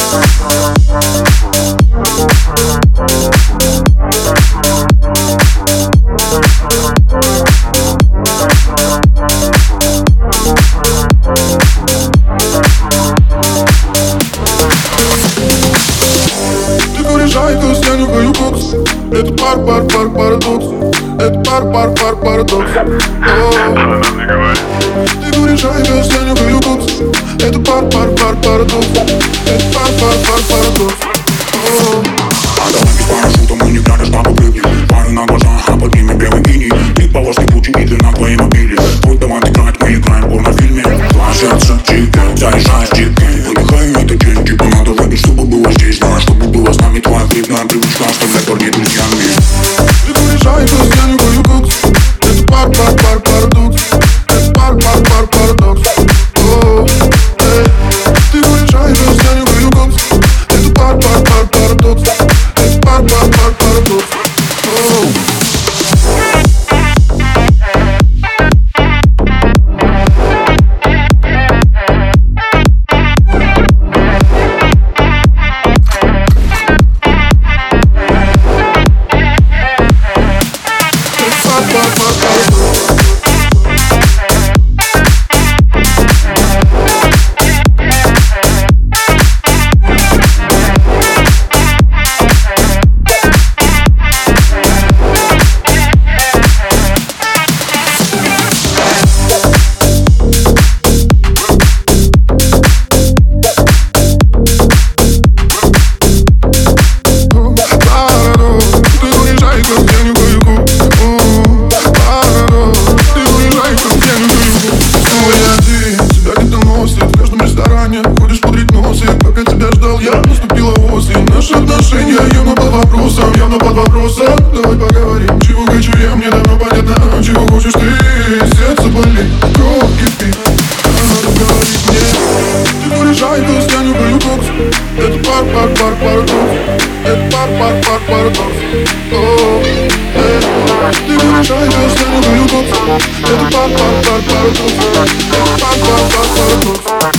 Жайкос, я нюхаю кокс. Это парадокс. Это парадокс. Она мне говорит. Ты говоришь, Жайкос, я нюхаю кокс. Это парадокс. Это парадокс. Давай без парашюта, мы не глядя, что попрыгнем. Пары на глаза, а под ними белый гений. Ты полосный путь и на твоей мобиле. Путь давай играть, мы играем в порнофильме. Ложатся чики, заезжаешь чики. Выдыхаю этот день, типа надо выпить, чтобы было здесь. Да, чтобы было с нами твоя видная привычка, оставлять парней друзьями. Ты говоришь, Жайкос, я нюхаю кокс. Это парадокс. Это парадокс. Ты говоришь, Жайкос, я нюхаю кокс. Это парадокс. Это парадокс. Ходишь пудрить носы, пока тебя ждал я. Наступила осень, наши отношения явно под вопросом. Давай поговорим, чего хочу я, мне давно понятно. Чего хочешь ты, сердце болит, кровь кипит. Надо говорить мне. Ты говоришь, Жайкос, я нюхаю кокс. Это парадокс. Это парадокс. Ты говоришь, Жайкос, я нюхаю кокс. Это парадокс. Это парадокс.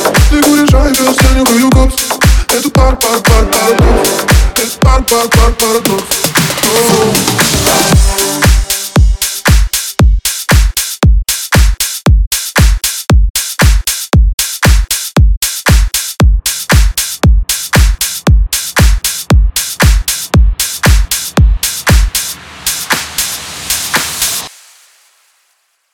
Парадокс.